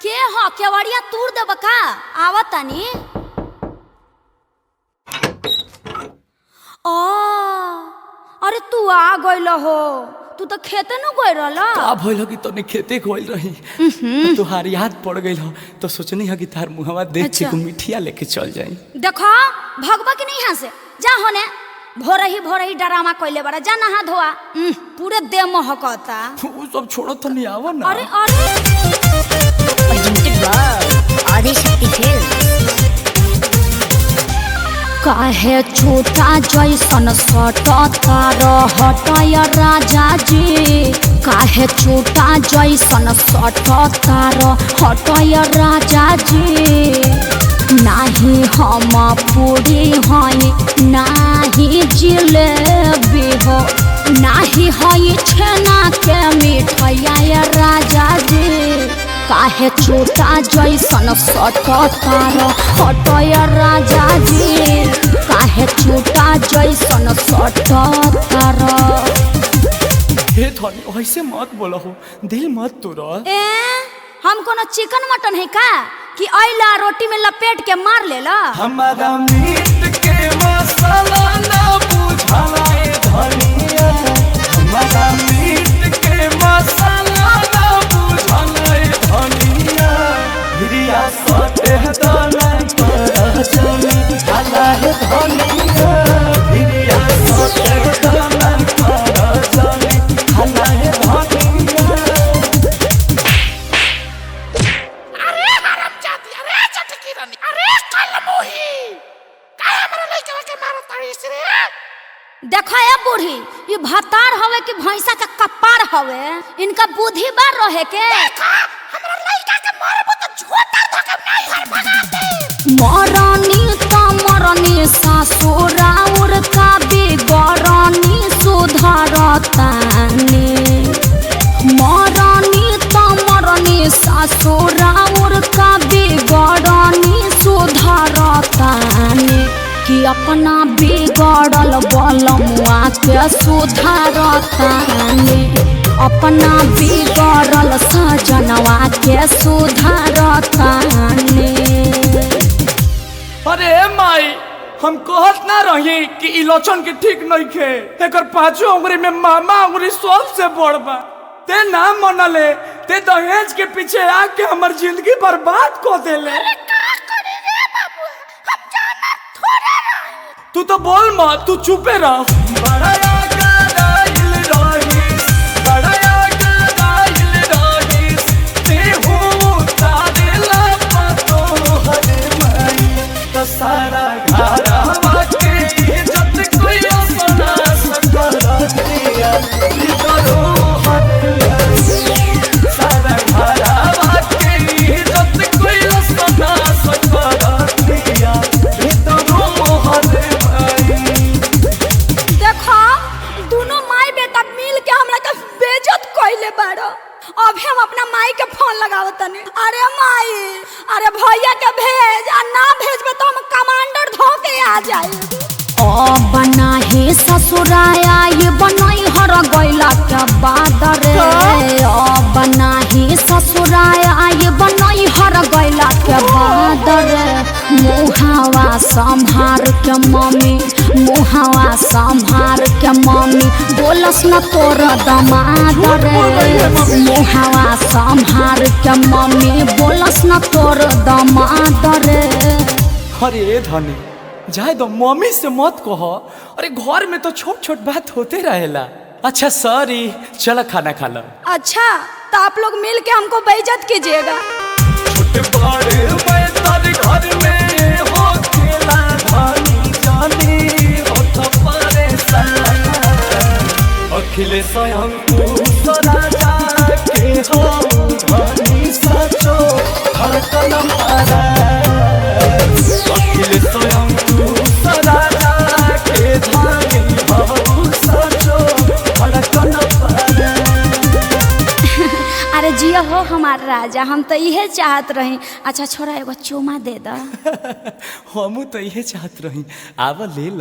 के हो केवड़िया तूर देब का आवत तानी। ओ अरे तू आ गइल हो, तू तो खेते न गइल रहला। का भइल कि तने खेते गइल रही तुहार याद पड़ गइल हो तो सोचनी है कि तार मुहवा देख के को मिठिया लेके चल जाई। देखो भगवा की नहीं यहाँ से जा होने, भोरही डरामा कइले बड़ा, जा नहा धोआ। पूरे देह महकता। वो सब छोड़ो तो नहीं आवा ना। अरे अरे आदिशक्ति फिल्म। काहे छोटा जैसन सटता रहतय राजा जी, काहे छोटा जैसन सटता रहतय राजा जी। नाही हम पूरी हई नाही जिलेबी हो, नाही हई छेना के मिठाइया राजा जी। काहे छोटा जैसन सटता रहतय राजा जी, काहे छोटा जैसन सटता रह। हे धनी ऐसे मत बोलो हो, दिल मत तोड़ा। ए हम कोनो चिकन मटन है का कि अइला रोटी में लपेट के मार लेला। हमारा मीट के मसाला ना बुझाला ए धनिया, हमारा मीट के मसाला ना बुझाला ए धनिया। हिरिया सटे दाना कर चली हाला है धनिया, हिरिया सटे दाना कर चली हाला है धनिया। अरे हरामजादी, अरे चटकी रानी, अरे कलमोही, काहे हमरा लइका के मारत तारीस रे? देखा ए बूढ़ी, ये भतार हवे कि भैंसा का कपार हवे, इनका बुद्धि बार रहे के। देखा हमरा लइका के मारबो तो झोटा धके नहीं घर भगा दे। मरनी त मरनी ससुराउर का बिगरनी सुधरतानी, मरनी त मरनी ससुराउर का बिगरनी सुधरतानी। कि अपना बिगड़ल बलमुआ के सुधरतानी, अपना बिगड़ल सजनवा के सुधरतानी। अरे माई हम कहत ना रही कि इलोचन के ठीक नहीं खे, एकर पांचों उंगली में मामा उंगली सबसे बड़ बा। ते ना मनले, ते दहेज के पीछे आके हमर जिंदगी बर्बाद कर देले। का करे रे बाबू, हम जाना थोड़े रही। तू तो बोल मत, तू चुपे रह। बड़ा गदाइल रहीस, बड़ा गदाइल रहीस, ते हो तारेला पतो हरे माई। तो सारा घरवा के इज्जत कोई अपना सकल दिया, करो हरे माई। सारा घरवा के इज्जत कोई अपना सकल दिया, करो हरे माई। देखो दोनों माई बेटा मिल के हमरा के बेइज्जत कइले बाड़ो। अभी हम अपना माई के फोन लगावत तनी। अरे माई, अरे भैया के भेज, आ ना भेजबे तो हम कमांडर धो के आ जाए। ओ बना हे ससुराया ये बनई हर गइला के बाद रे, ओ बना हे ससुराया ये बनई हर गइला के बाद रे। मुहावा संभार के मम्मी, मुहावा संभार के मम्मी, बोलस न तोर दमाद रे। मुहावा संभार के मम्मी, बोलस न तोर दमाद रे। अरे धनी जाए दो, मम्मी से मत कहो। अरे घर में तो छोट छोट बात होते रहेला। अच्छा सॉरी, चलो खाना खा लो। अच्छा तो आप लोग मिल के हमको बेइज्जत कीजिएगा। छोटे बड़े मैं तारे घर में हो खेला धनी जानी हो तो परेशान। अखिले स्वयं तू सदा जाके हो धनी सचो धड़कन मारा। अखिले स्वयं तू सदा जाके धनी हो सचो धड़कन मारा। अरे जिया हो हमार राजा, हम तो इहे चाहत रही। अच्छा छोरा एगो चुमा दे दा। हमू तो इहे चाहत रही, आवा ले ला।